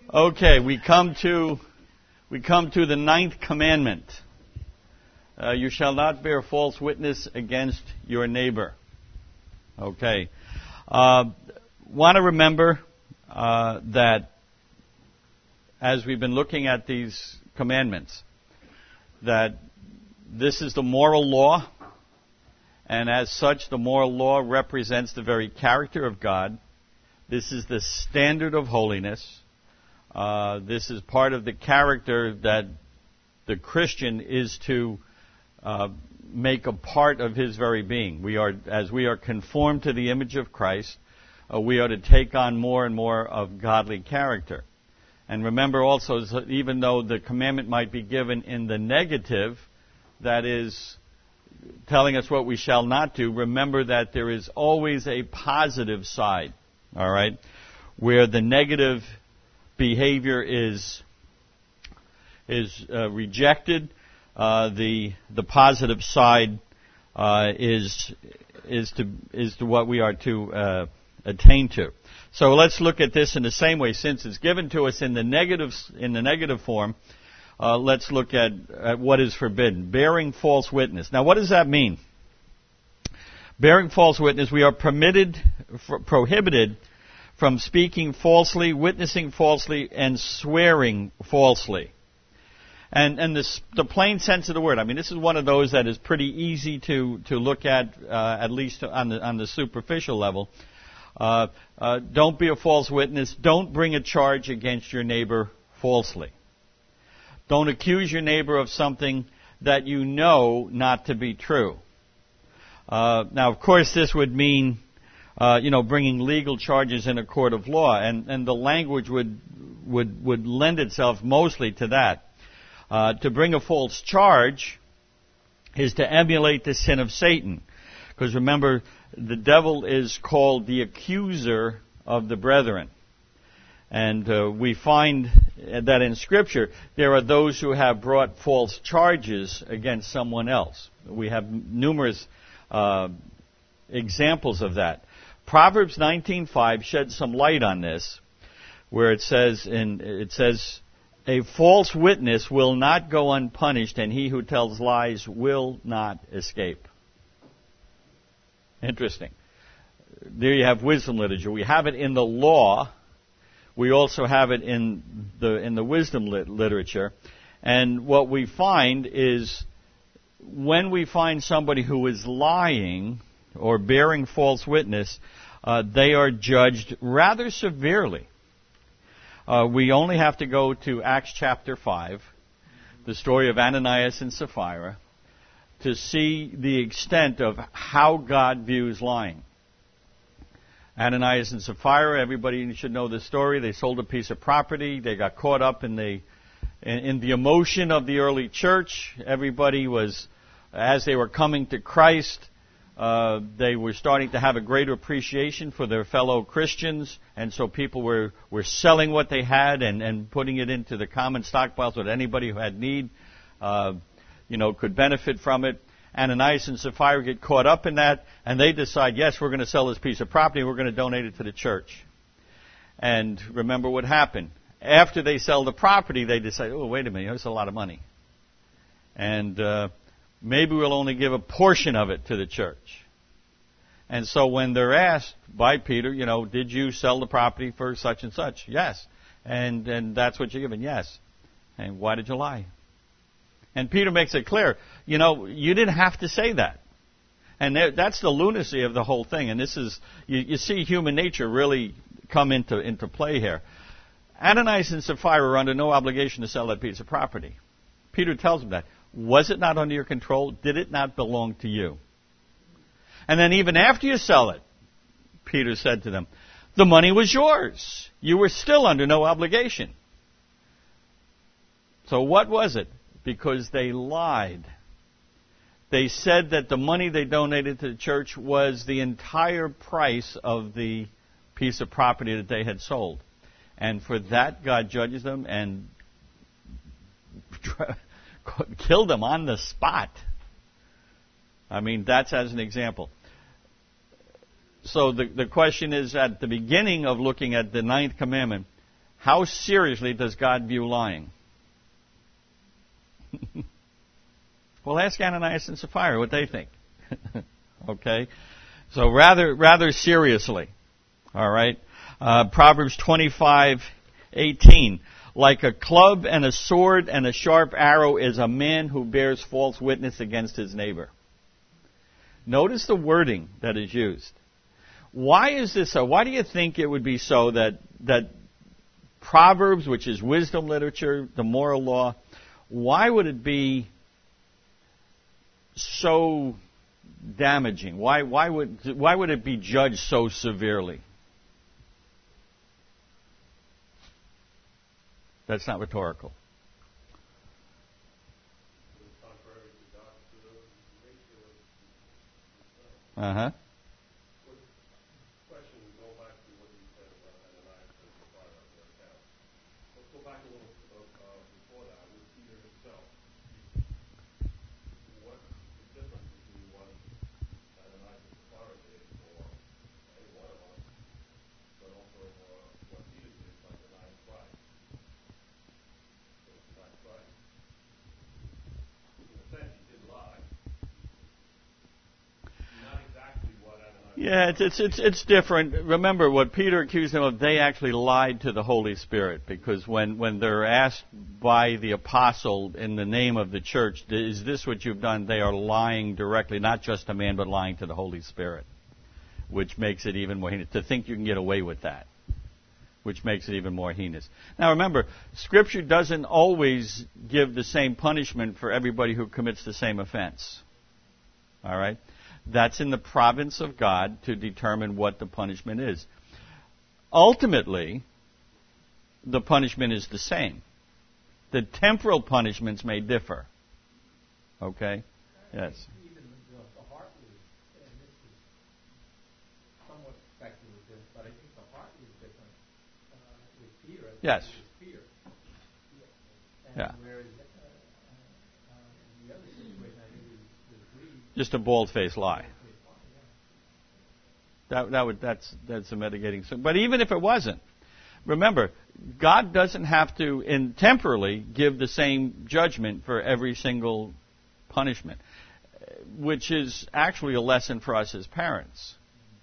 Okay, we come to the ninth commandment. You shall not bear false witness against your neighbor. Okay. Want to remember that as we've been looking at these commandments, that this is the moral law, and as such, the moral law represents the very character of God. This is the standard of holiness. This is part of the character that the Christian is to make a part of his very being. As we are conformed to the image of Christ, we are to take on more and more of godly character. And remember also, even though the commandment might be given in the negative, that is telling us what we shall not do, remember that there is always a positive side, all right, where the negative behavior is rejected. The positive side is to what we are to attain to. So let's look at this in the same way. Since it's given to us in the negative form, let's look at what is forbidden. Bearing false witness. Now, what does that mean? Bearing false witness, we are prohibited from speaking falsely, witnessing falsely, and swearing falsely. And the plain sense of the word. I mean, this is one of those that is pretty easy to look at least on the superficial level. Don't be a false witness. Don't bring a charge against your neighbor falsely. Don't accuse your neighbor of something that you know not to be true. Now, of course, this would mean, bringing legal charges in a court of law, and the language would lend itself mostly to that. To bring a false charge is to emulate the sin of Satan. Because remember, the devil is called the accuser of the brethren. And we find that in Scripture, there are those who have brought false charges against someone else. We have numerous examples of that. Proverbs 19:5 sheds some light on this, where it says, a false witness will not go unpunished, and he who tells lies will not escape. Interesting. There you have wisdom literature. We have it in the law. We also have it in the wisdom literature. And what we find is when we find somebody who is lying or bearing false witness, they are judged rather severely. We only have to go to Acts chapter 5, the story of Ananias and Sapphira, to see the extent of how God views lying. Ananias and Sapphira, everybody should know the story. They sold a piece of property. They got caught up in the emotion of the early church. Everybody was, as they were coming to Christ, they were starting to have a greater appreciation for their fellow Christians, and so people were selling what they had and putting it into the common stockpile so that anybody who had need, could benefit from it. Ananias and Sapphira get caught up in that, and they decide, yes, we're going to sell this piece of property, we're going to donate it to the church. And remember what happened. After they sell the property, they decide, oh, wait a minute, that's a lot of money. And maybe we'll only give a portion of it to the church. And so when they're asked by Peter, did you sell the property for such and such? Yes. And that's what you're given? Yes. And why did you lie? And Peter makes it clear, you didn't have to say that. And that's the lunacy of the whole thing. And this is, you see human nature really come into play here. Ananias and Sapphira are under no obligation to sell that piece of property. Peter tells them that. Was it not under your control? Did it not belong to you? And then even after you sell it, Peter said to them, the money was yours. You were still under no obligation. So what was it? Because they lied. They said that the money they donated to the church was the entire price of the piece of property that they had sold. And for that, God judges them and killed them on the spot. I mean, that's as an example. So the question is, at the beginning of looking at the ninth commandment, How seriously does God view lying? Well, ask Ananias and Sapphira what they think. Okay? So rather seriously. All right? Proverbs 25:18. Like a club and a sword and a sharp arrow is a man who bears false witness against his neighbor. Notice the wording that is used. Why is this so? Why do you think it would be so that Proverbs, which is wisdom literature, the moral law, why would it be so damaging? Why would it be judged so severely? That's not rhetorical. Uh-huh. Yeah, it's different. Remember what Peter accused them of, they actually lied to the Holy Spirit, because when they're asked by the apostle in the name of the church, is this what you've done? They are lying directly, not just to man, but lying to the Holy Spirit, which makes it even more heinous. To think you can get away with that, which makes it even more heinous. Now remember, Scripture doesn't always give the same punishment for everybody who commits the same offense. All right? That's in the province of God to determine what the punishment is. Ultimately, the punishment is the same. The temporal punishments may differ. Okay? Yes. Even the heart was, and this is somewhat speculative, but I think the heart was different with Peter. Yes. Fear. And yeah. Whereas the other situation, I think, was greed. Just a bald-faced lie. That's a mitigating. But even if it wasn't, remember, God doesn't have to temporally give the same judgment for every single punishment, which is actually a lesson for us as parents.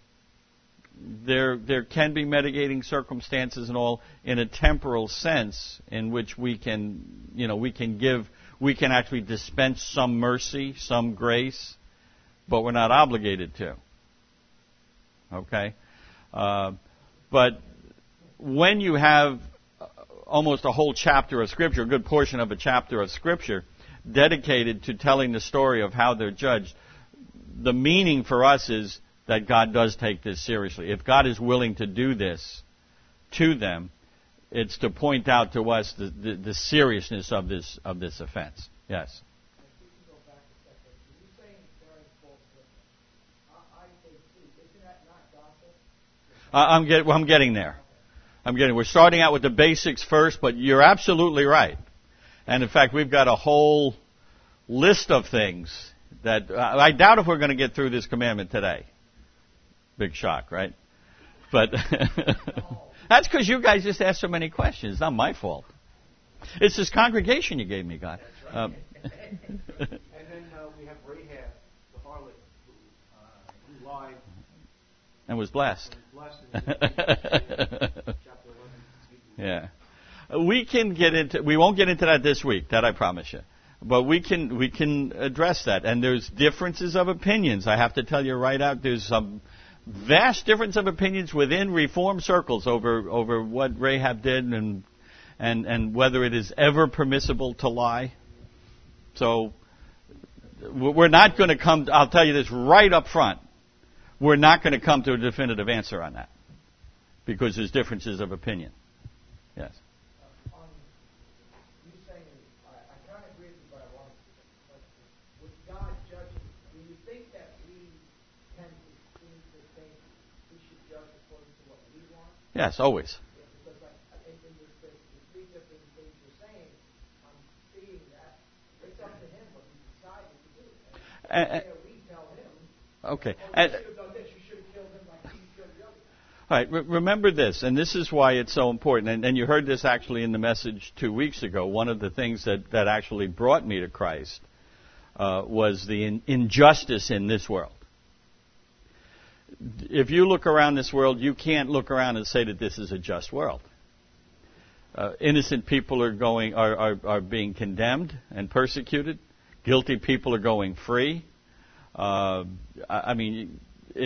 There can be mitigating circumstances and all in a temporal sense in which we can actually dispense some mercy, some grace, but we're not obligated to. Okay? But when you have almost a whole chapter of Scripture, a good portion of a chapter of Scripture, dedicated to telling the story of how they're judged, the meaning for us is that God does take this seriously. If God is willing to do this to them, it's to point out to us the seriousness of this offense. Yes. I'm getting there. We're starting out with the basics first, but you're absolutely right. And in fact, we've got a whole list of things that I doubt if we're going to get through this commandment today. Big shock, right? But that's because you guys just asked so many questions. It's not my fault. It's this congregation you gave me, God. And then we have Rahab, the harlot, who lied and was blessed. Yeah. We won't get into that this week, that I promise you. But we can address that. And there's differences of opinions. I have to tell you right out, there's some vast difference of opinions within Reform circles over what Rahab did and whether it is ever permissible to lie. So we're not going to come, I'll tell you this right up front, we're not going to come to a definitive answer on that because there's differences of opinion. Yes. You saying, I kind of agree with you, but I want to, with God judging, do you think that we tend to seem to think we should judge according to what we want? Yes, always. Yeah, because I think in the three different things you're saying, I'm seeing that it's up to him what he decided to do. And we tell him, okay. you should have done this, you should have killed him like he killed the other. All right, remember this, and this is why it's so important. And you heard this actually in the message 2 weeks ago. One of the things that actually brought me to Christ was the injustice in this world. If you look around this world, you can't look around and say that this is a just world. Innocent people are being condemned and persecuted. Guilty people are going free. I mean,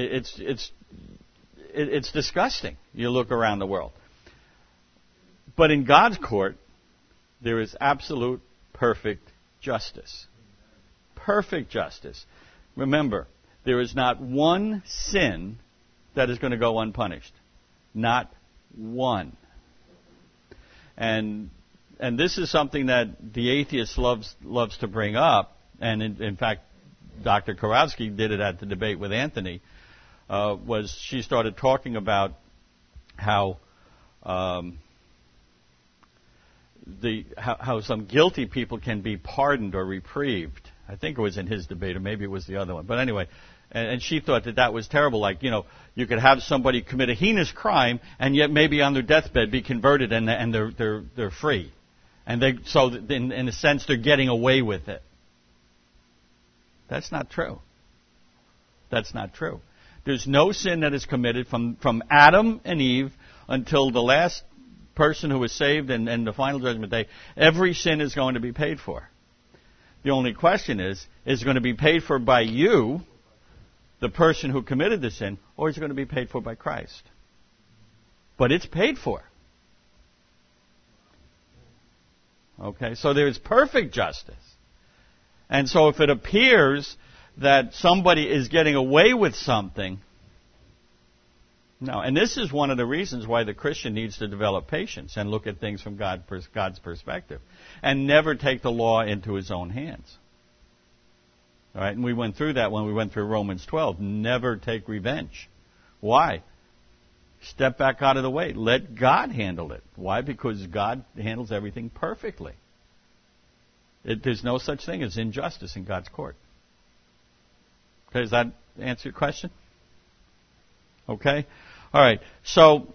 it's disgusting. You look around the world. But in God's court, there is absolute perfect justice. Perfect justice. Remember, there is not one sin that is going to go unpunished. Not one. And this is something that the atheist loves to bring up. And in fact, Dr. Kurowski did it at the debate with Anthony. She started talking about how some guilty people can be pardoned or reprieved. I think it was in his debate, or maybe it was the other one. But anyway, and she thought that was terrible. Like, you could have somebody commit a heinous crime and yet maybe on their deathbed be converted and they're free, and in a sense they're getting away with it. That's not true. That's not true. There's no sin that is committed from Adam and Eve until the last person who was saved and the final judgment day. Every sin is going to be paid for. The only question is it going to be paid for by you, the person who committed the sin, or is it going to be paid for by Christ? But it's paid for. Okay, so there is perfect justice. And so if it appears that somebody is getting away with something, no. And this is one of the reasons why the Christian needs to develop patience and look at things from God's perspective, and never take the law into his own hands. All right, and we went through that when we went through Romans 12. Never take revenge. Why? Step back out of the way. Let God handle it. Why? Because God handles everything perfectly. There's no such thing as injustice in God's court. Okay, does that answer your question? Okay? All right. So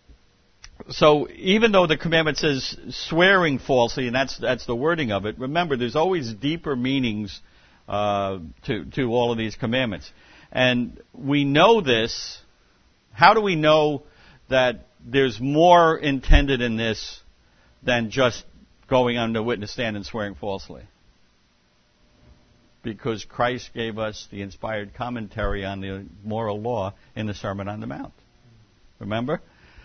even though the commandment says swearing falsely, and that's the wording of it, remember there's always deeper meanings to all of these commandments. And we know this. How do we know that there's more intended in this than just going on the witness stand and swearing falsely? Because Christ gave us the inspired commentary on the moral law in the Sermon on the Mount. Remember?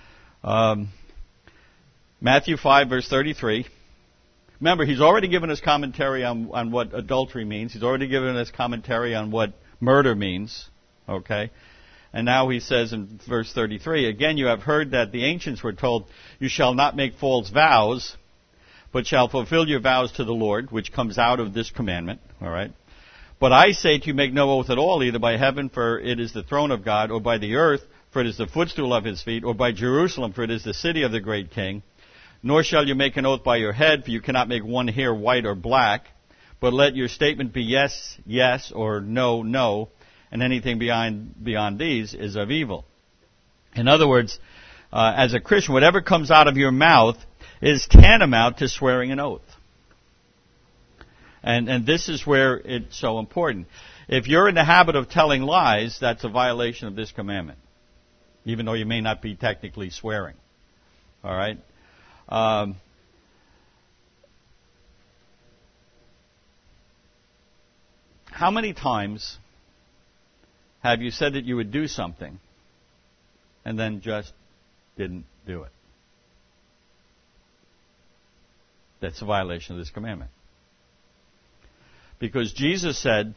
Matthew 5, verse 33. Remember, he's already given us commentary on what adultery means. He's already given us commentary on what murder means. Okay? And now he says in verse 33, again, you have heard that the ancients were told, you shall not make false vows, but shall fulfill your vows to the Lord, which comes out of this commandment. All right? But I say to you, make no oath at all, either by heaven, for it is the throne of God, or by the earth, for it is the footstool of his feet, or by Jerusalem, for it is the city of the great king. Nor shall you make an oath by your head, for you cannot make one hair white or black. But let your statement be yes, yes, or no, no, and anything beyond these is of evil. In other words, as a Christian, whatever comes out of your mouth is tantamount to swearing an oath. And this is where it's so important. If you're in the habit of telling lies, that's a violation of this commandment, even though you may not be technically swearing. All right? How many times have you said that you would do something and then just didn't do it? That's a violation of this commandment. Because Jesus said,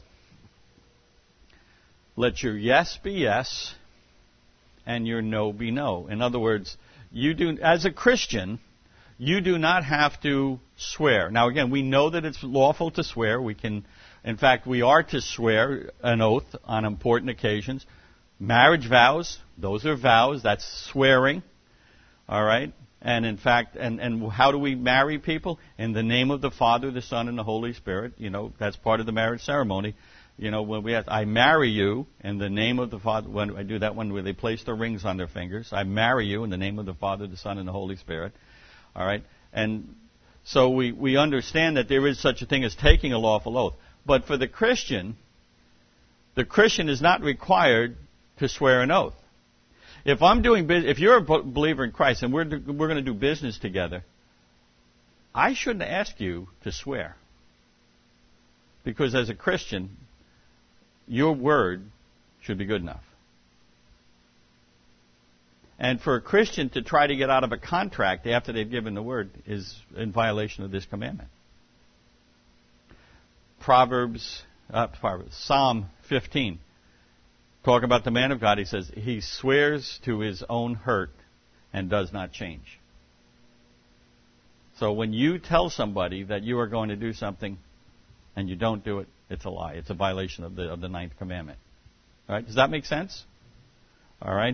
let your yes be yes and your no be no. In other words, as a Christian, you do not have to swear. Now again, we know that it's lawful to swear. In fact, we are to swear an oath on important occasions. Marriage vows, those are vows, that's swearing. All right? And in fact, and how do we marry people? In the name of the Father, the Son, and the Holy Spirit. That's part of the marriage ceremony. when we have, I marry you in the name of the Father. When I do that one where they place their rings on their fingers, I marry you in the name of the Father, the Son, and the Holy Spirit. All right, and so we understand that there is such a thing as taking a lawful oath. But for the Christian is not required to swear an oath. If you're a believer in Christ and we're going to do business together, I shouldn't ask you to swear. Because as a Christian, your word should be good enough. And for a Christian to try to get out of a contract after they've given the word is in violation of this commandment. Psalm 15. Talking about the man of God, he says, he swears to his own hurt and does not change. So when you tell somebody that you are going to do something and you don't do it, it's a lie. It's a violation of the ninth commandment. All right? Does that make sense? All right.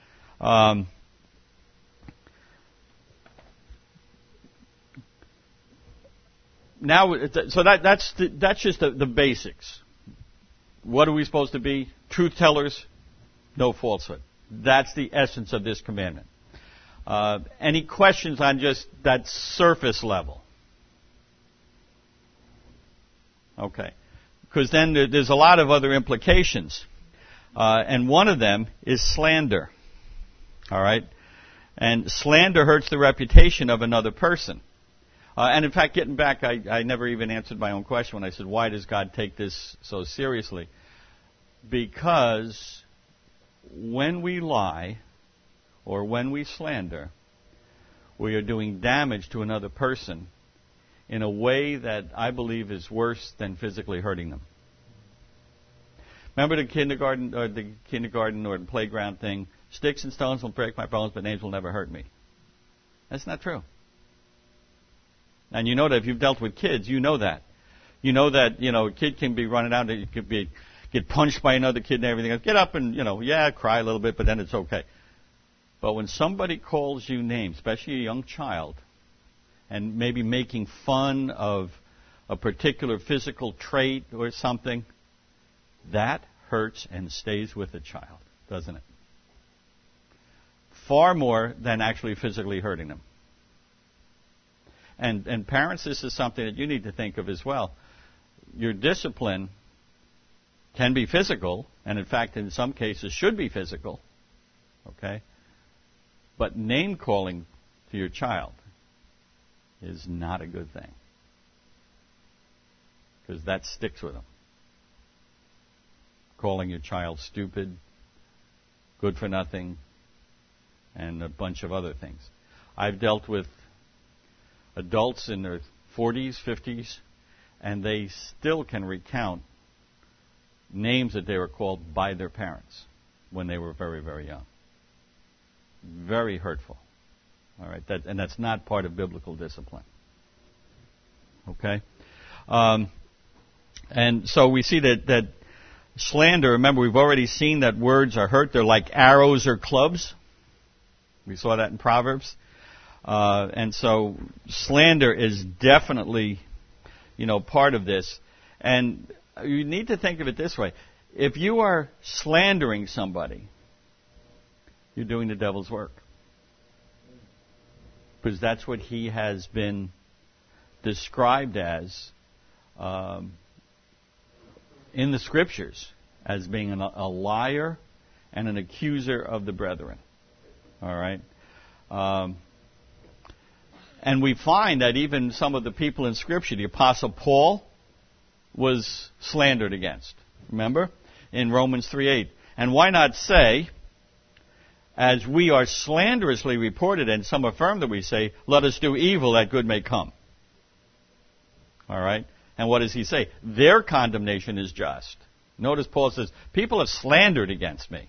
Now, so that's just the basics. What are we supposed to be? Truth tellers, no falsehood. That's the essence of this commandment. Any questions on just that surface level? Okay. Because then there's a lot of other implications. And one of them is slander. All right? And slander hurts the reputation of another person. And in fact, getting back, I never even answered my own question when I said, why does God take this so seriously? Because when we lie or when we slander, we are doing damage to another person in a way that I believe is worse than physically hurting them. Remember the kindergarten or the playground thing? Sticks and stones will break my bones, but names will never hurt me. That's not true. And you know that if you've dealt with kids, you know that. You know that, a kid can be running out, it could get punched by another kid and everything else. Get up and, cry a little bit, but then it's okay. But when somebody calls you names, especially a young child, and maybe making fun of a particular physical trait or something, that hurts and stays with the child, doesn't it? Far more than actually physically hurting them. And parents, this is something that you need to think of as well. Your discipline can be physical, and in fact, in some cases, should be physical. Okay? But name calling to your child is not a good thing. Because that sticks with them. Calling your child stupid, good for nothing, and a bunch of other things. I've dealt with adults in their 40s, 50s, and they still can recount names that they were called by their parents when they were very, very young. Very hurtful. All right, and that's not part of biblical discipline. Okay? And so we see that slander, remember, we've already seen that words are hurt. They're like arrows or clubs. We saw that in Proverbs. And so slander is definitely, part of this. And you need to think of it this way. If you are slandering somebody, you're doing the devil's work. Because that's what he has been described as in the Scriptures, as being a liar and an accuser of the brethren. All right? And we find that even some of the people in Scripture, the Apostle Paul was slandered against. Remember? In Romans 3:8. And why not say, as we are slanderously reported, and some affirm that we say, let us do evil that good may come. All right? And what does he say? Their condemnation is just. Notice Paul says, people have slandered against me.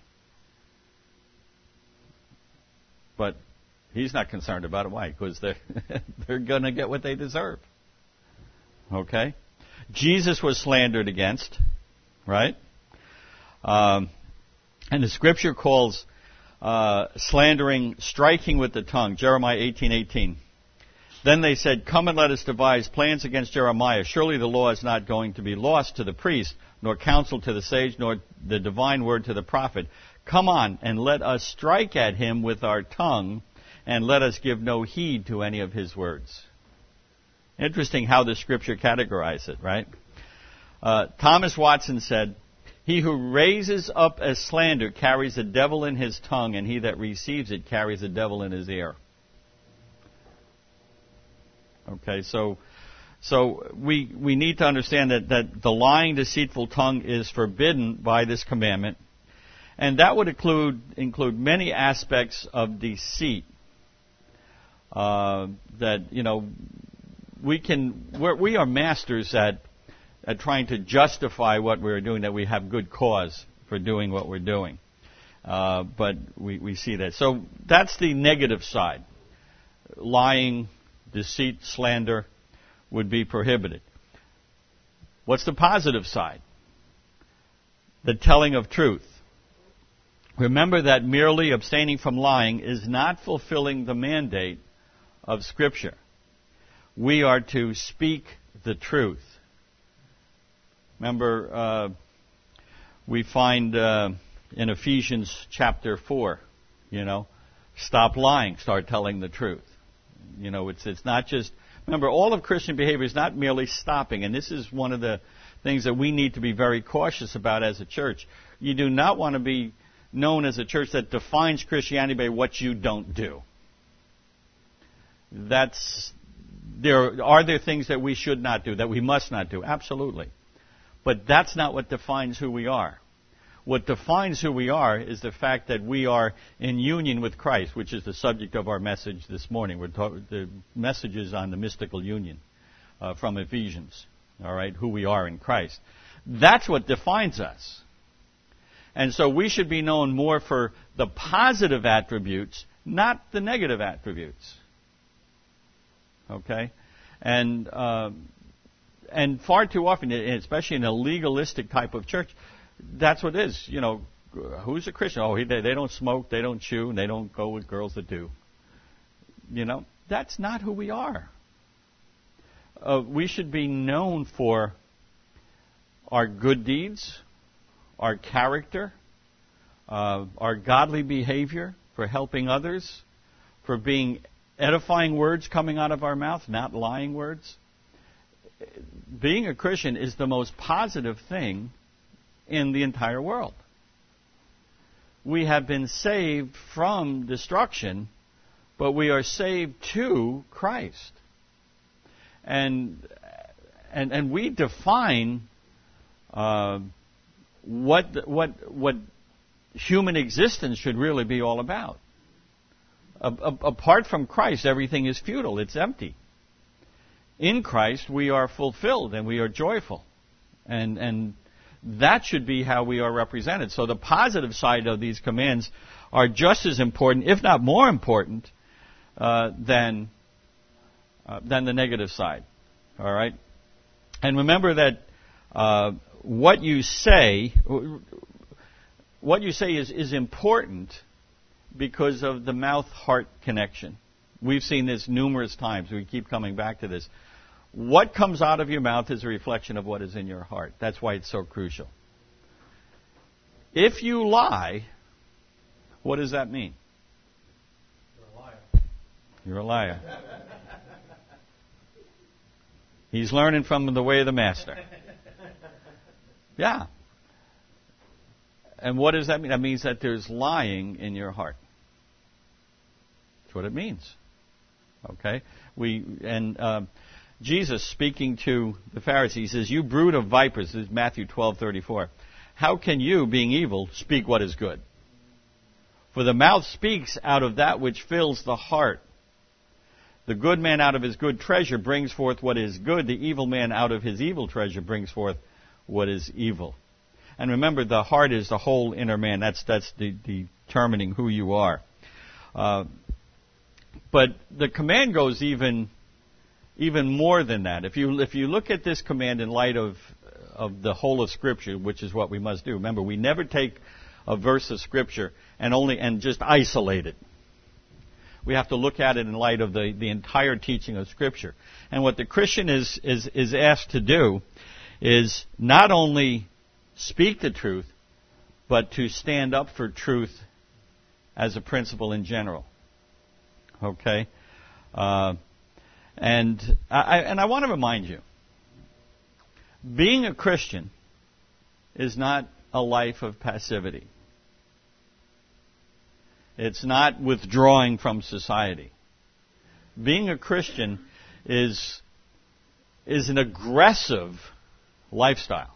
But he's not concerned about it. Why? Because they're going to get what they deserve. Okay? Jesus was slandered against, right? And the Scripture calls slandering striking with the tongue. Jeremiah 18:18. Then they said, "Come and let us devise plans against Jeremiah. Surely the law is not going to be lost to the priest, nor counsel to the sage, nor the divine word to the prophet. Come on, and let us strike at him with our tongue, and let us give no heed to any of his words." Interesting how the Scripture categorizes it, right? Thomas Watson said, "He who raises up a slander carries a devil in his tongue, and he that receives it carries a devil in his ear." Okay, so we need to understand that the lying, deceitful tongue is forbidden by this commandment, and that would include many aspects of deceit. We are masters at trying to justify what we're doing, that we have good cause for doing what we're doing. But we see that. So that's the negative side. Lying, deceit, slander would be prohibited. What's the positive side? The telling of truth. Remember that merely abstaining from lying is not fulfilling the mandate of Scripture. We are to speak the truth. Remember, we find in Ephesians chapter 4, stop lying, start telling the truth. It's not just, remember, all of Christian behavior is not merely stopping, and this is one of the things that we need to be very cautious about as a church. You do not want to be known as a church that defines Christianity by what you don't do. Are there things that we should not do, that we must not do? Absolutely. But that's not what defines who we are. What defines who we are is the fact that we are in union with Christ, which is the subject of our message this morning. The message is on the mystical union from Ephesians, all right, who we are in Christ. That's what defines us. And so we should be known more for the positive attributes, not the negative attributes. Okay? And far too often, especially in a legalistic type of church, that's what it is. Who's a Christian? Oh, they don't smoke, they don't chew, and they don't go with girls that do. That's not who we are. We should be known for our good deeds, our character, our godly behavior, for helping others, for being edifying words coming out of our mouth, not lying words. Being a Christian is the most positive thing in the entire world. We have been saved from destruction, but we are saved to Christ. And we define what human existence should really be all about. Apart from Christ, everything is futile. It's empty. In Christ, we are fulfilled and we are joyful. And that should be how we are represented. So the positive side of these commands are just as important, if not more important, than the negative side. All right? And remember that what you say is important because of the mouth-heart connection. We've seen this numerous times. We keep coming back to this. What comes out of your mouth is a reflection of what is in your heart. That's why it's so crucial. If you lie, what does that mean? You're a liar. You're a liar. He's learning from the way of the master. Yeah. And what does that mean? That means that there's lying in your heart. That's what it means. Okay? Jesus, speaking to the Pharisees, says, "You brood of vipers," this is Matthew 12:34. "How can you, being evil, speak what is good? For the mouth speaks out of that which fills the heart. The good man out of his good treasure brings forth what is good. The evil man out of his evil treasure brings forth what is evil." And remember, the heart is the whole inner man. That's determining who you are. But the command goes even more than that. If you look at this command in light of the whole of Scripture, which is what we must do. Remember, we never take a verse of Scripture and just isolate it. We have to look at it in light of the entire teaching of Scripture. And what the Christian is asked to do is not only speak the truth, but to stand up for truth as a principle in general. Okay? And I want to remind you, being a Christian is not a life of passivity. It's not withdrawing from society. Being a Christian is an aggressive lifestyle.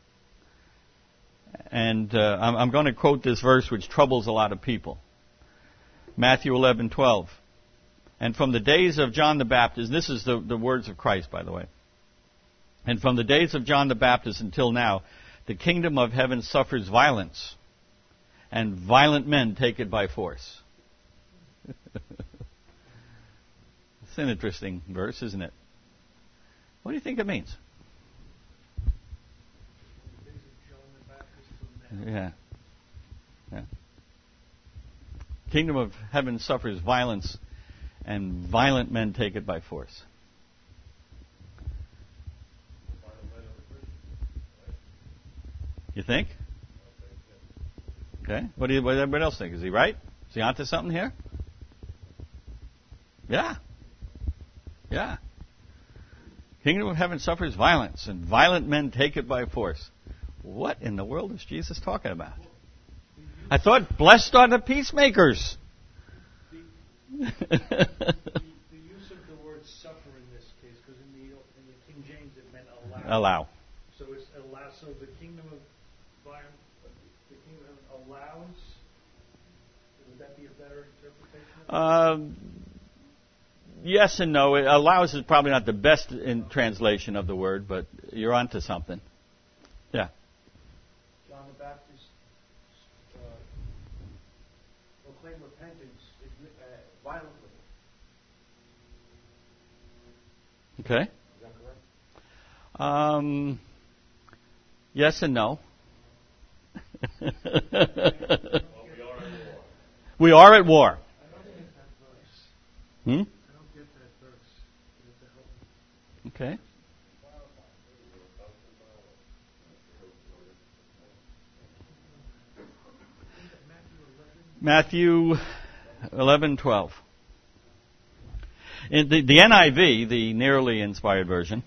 And I'm going to quote this verse which troubles a lot of people. Matthew 11:12. And from the days of John the Baptist, this is the words of Christ, by the way. And from the days of John the Baptist until now, the kingdom of heaven suffers violence, and violent men take it by force. It's an interesting verse, isn't it? What do you think it means? Yeah. Kingdom of heaven suffers violence, and violent men take it by force. You think? Okay. What do everybody else think? Is he right? Is he onto something here? Yeah. Yeah. Kingdom of heaven suffers violence, and violent men take it by force. What in the world is Jesus talking about? I thought, blessed are the peacemakers. The use of the word suffer in this case, because in the King James it meant allow. Allow. So it's allow. So the kingdom of allows. Would that be a better interpretation? Yes and no. It allows is probably not the best in translation of the word, but you're onto something. Yeah. John the Baptist proclaimed repentance violently. Okay. Is that correct? Yes and no. We are at war. I don't get that verse. Hmm? I don't get that verse. You have to help me. Okay. Matthew 11:12. In the NIV, the nearly inspired version,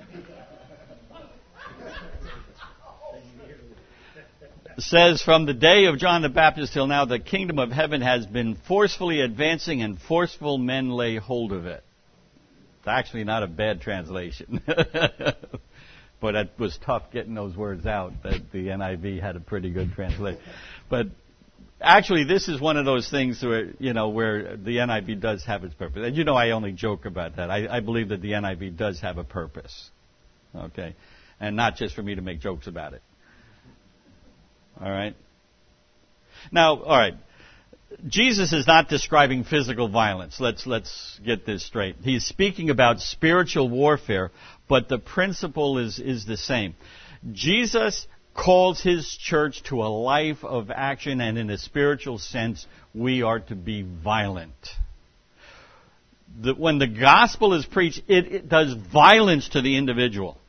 says, from the day of John the Baptist till now, the kingdom of heaven has been forcefully advancing, and forceful men lay hold of it. It's actually not a bad translation. But it was tough getting those words out. That the NIV had a pretty good translation. But actually, this is one of those things where, where the NIV does have its purpose. And I only joke about that. I believe that the NIV does have a purpose. Okay? And not just for me to make jokes about it. All right? Now, all right. Jesus is not describing physical violence. Let's get this straight. He's speaking about spiritual warfare, but the principle is the same. Jesus calls his church to a life of action, and in a spiritual sense, we are to be violent. When the gospel is preached, it does violence to the individual.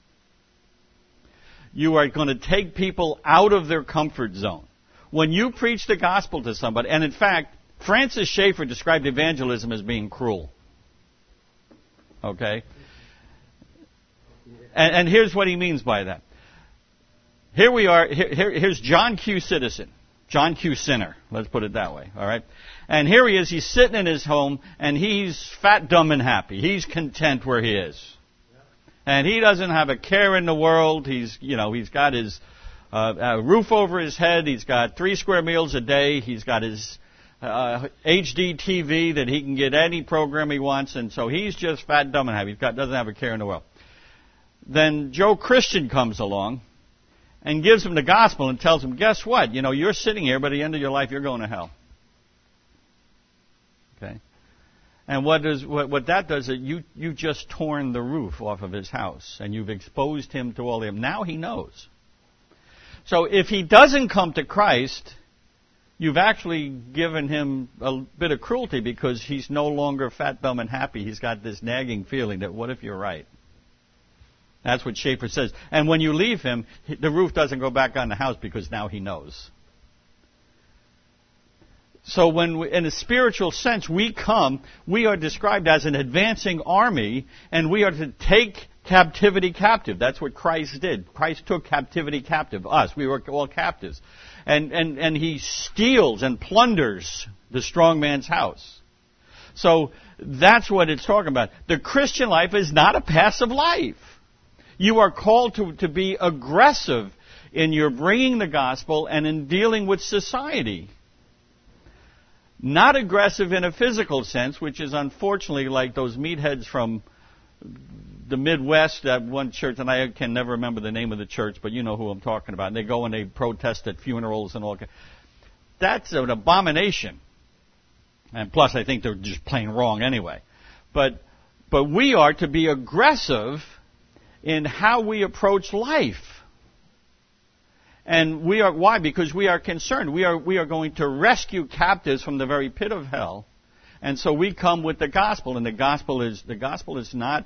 You are going to take people out of their comfort zone. When you preach the gospel to somebody, and in fact, Francis Schaeffer described evangelism as being cruel. Okay? And here's what he means by that. Here we are, here's John Q. Citizen. John Q. Sinner, let's put it that way, all right? And here he is, he's sitting in his home, and he's fat, dumb, and happy. He's content where he is. And he doesn't have a care in the world. He's got his roof over his head. He's got 3 square meals a day. He's got his HD TV that he can get any program he wants. And so he's just fat, dumb, and happy. Doesn't have a care in the world. Then Joe Christian comes along and gives him the gospel and tells him, guess what? You're sitting here, but at the end of your life, you're going to hell. Okay? And what that does is you just torn the roof off of his house, and you've exposed him to all of them. Now he knows. So if he doesn't come to Christ, you've actually given him a bit of cruelty because he's no longer fat, dumb, and happy. He's got this nagging feeling that what if you're right? That's what Schaeffer says. And when you leave him, the roof doesn't go back on the house because now he knows. So when in a spiritual sense we come, we are described as an advancing army, and we are to take captivity captive. That's what Christ did. Christ took captivity captive, us. We were all captives. And he steals and plunders the strong man's house. So that's what it's talking about. The Christian life is not a passive life. You are called to be aggressive in your bringing the gospel and in dealing with society. Not aggressive in a physical sense, which is unfortunately like those meatheads from the Midwest at one church, and I can never remember the name of the church, but you know who I'm talking about. And they go and they protest at funerals and all. That's an abomination. And plus, I think they're just plain wrong anyway. But we are to be aggressive in how we approach life. And we are, why? Because we are concerned. We are going to rescue captives from the very pit of hell. And so we come with the gospel, and the gospel is not,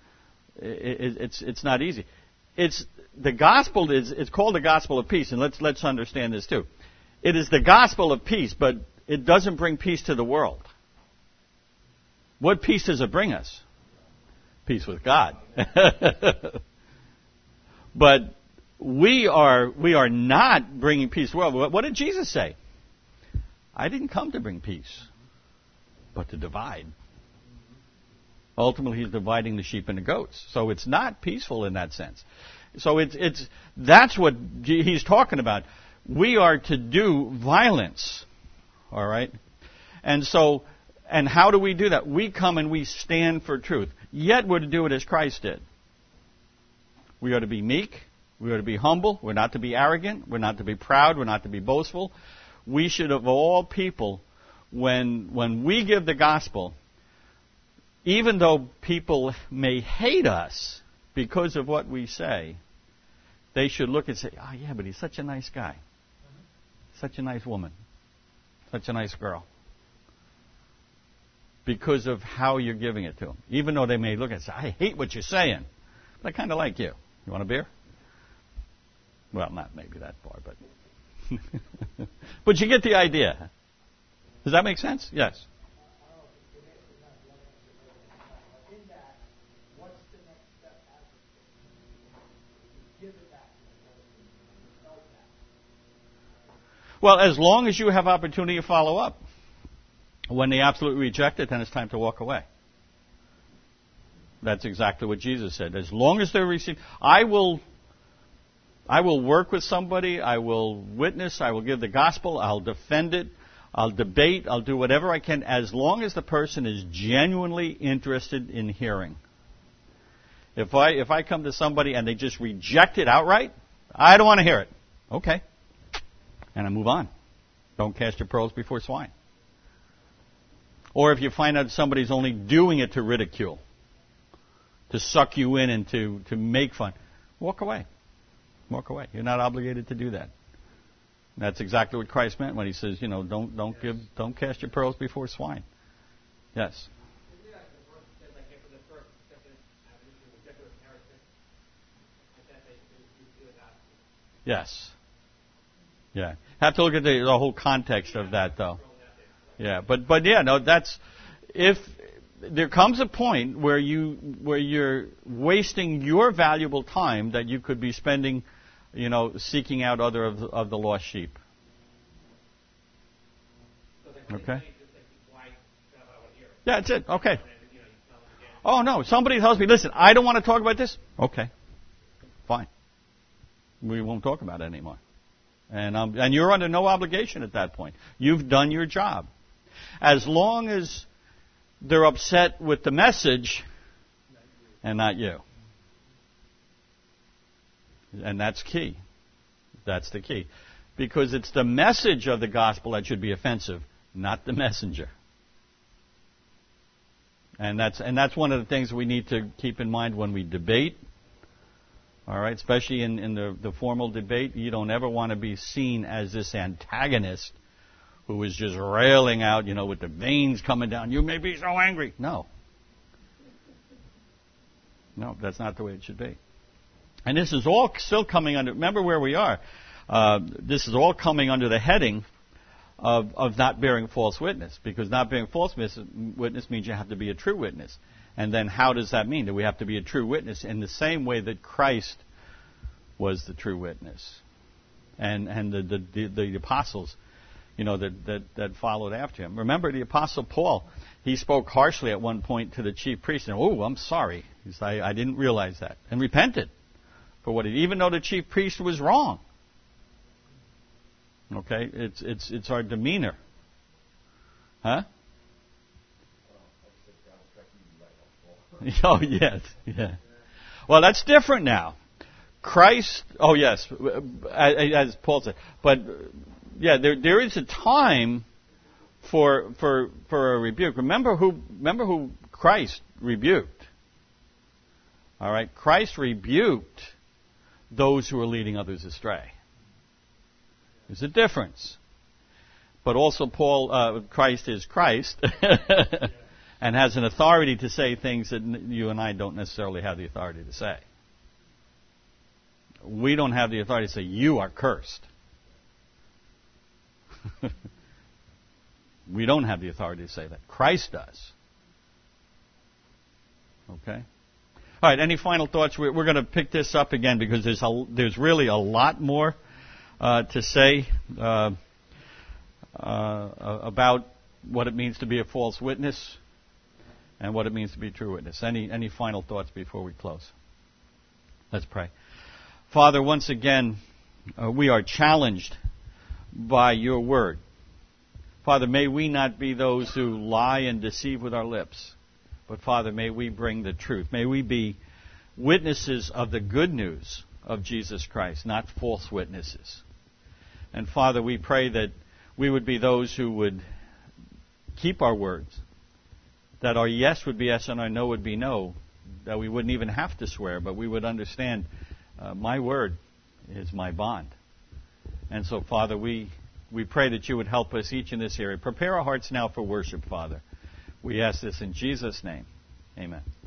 it's not easy. It's called the gospel of peace, and let's understand this too. It is the gospel of peace, but it doesn't bring peace to the world. What peace does it bring us? Peace with God. But we are not bringing peace to the world. What did Jesus say? I didn't come to bring peace, but to divide. Ultimately, he's dividing the sheep and the goats. So it's not peaceful in that sense. So that's what he's talking about. We are to do violence. All right? And how do we do that? We come and we stand for truth. Yet we're to do it as Christ did. We are to be meek. We are to be humble. We're not to be arrogant. We're not to be proud. We're not to be boastful. We should, of all people, when we give the gospel, even though people may hate us because of what we say, they should look and say, oh yeah, but he's such a nice guy. Such a nice woman. Such a nice girl. Because of how you're giving it to them. Even though they may look and say, I hate what you're saying, but I kind of like you. You want a beer? Well, not maybe that far, but... but you get the idea. Does that make sense? Yes. Well, as long as you have opportunity to follow up. When they absolutely reject it, then it's time to walk away. That's exactly what Jesus said. As long as they're receiving, I will work with somebody, I will witness, I will give the gospel, I'll defend it, I'll debate, I'll do whatever I can, as long as the person is genuinely interested in hearing. If I come to somebody and they just reject it outright, I don't want to hear it. Okay. And I move on. Don't cast your pearls before swine. Or if you find out somebody's only doing it to ridicule, to suck you in and to make fun, walk away. Walk away. You're not obligated to do that. That's exactly what Christ meant when he says, don't cast your pearls before swine. Yes. Yes. Yeah. Have to look at the whole context of that, though. Yeah, but yeah, no, that's if there comes a point where you're wasting your valuable time that you could be spending, seeking out other of the lost sheep. Okay. Yeah, that's it. Okay. Oh no, somebody tells me, listen, I don't want to talk about this. Okay, fine. We won't talk about it anymore. And you're under no obligation at that point. You've done your job. As long as they're upset with the message and not you. And that's key. That's the key. Because it's the message of the gospel that should be offensive, not the messenger. And that's one of the things we need to keep in mind when we debate. All right, especially in the formal debate, you don't ever want to be seen as this antagonist who was just railing out, with the veins coming down. You may be so angry. No. No, that's not the way it should be. And this is all still coming under, remember where we are. This is all coming under the heading of not bearing false witness, because not bearing false witness means you have to be a true witness. And then how does that mean? That we have to be a true witness in the same way that Christ was the true witness. And the apostles, that followed after him. Remember the Apostle Paul, he spoke harshly at one point to the chief priest, and, I'm sorry. He said, I didn't realize that. And repented for what even though the chief priest was wrong. Okay? It's our demeanor. Huh? Oh, yes. Yeah. Well, that's different now. Christ, yes, as Paul said. But, there is a time for a rebuke. Remember who Christ rebuked. All right? Christ rebuked those who are leading others astray. There's a difference. But also Christ is Christ and has an authority to say things that you and I don't necessarily have the authority to say. We don't have the authority to say, you are cursed. We don't have the authority to say that. Christ does. Okay? All right, any final thoughts? We're going to pick this up again because there's really a lot more to say about what it means to be a false witness and what it means to be a true witness. Any final thoughts before we close? Let's pray. Father, once again, we are challenged by your word. Father, may we not be those who lie and deceive with our lips, but Father, may we bring the truth. May we be witnesses of the good news of Jesus Christ, not false witnesses. And Father, we pray that we would be those who would keep our words, that our yes would be yes and our no would be no, that we wouldn't even have to swear, but we would understand my word is my bond. And so, Father, we pray that you would help us each in this area. Prepare our hearts now for worship, Father. We ask this in Jesus' name. Amen.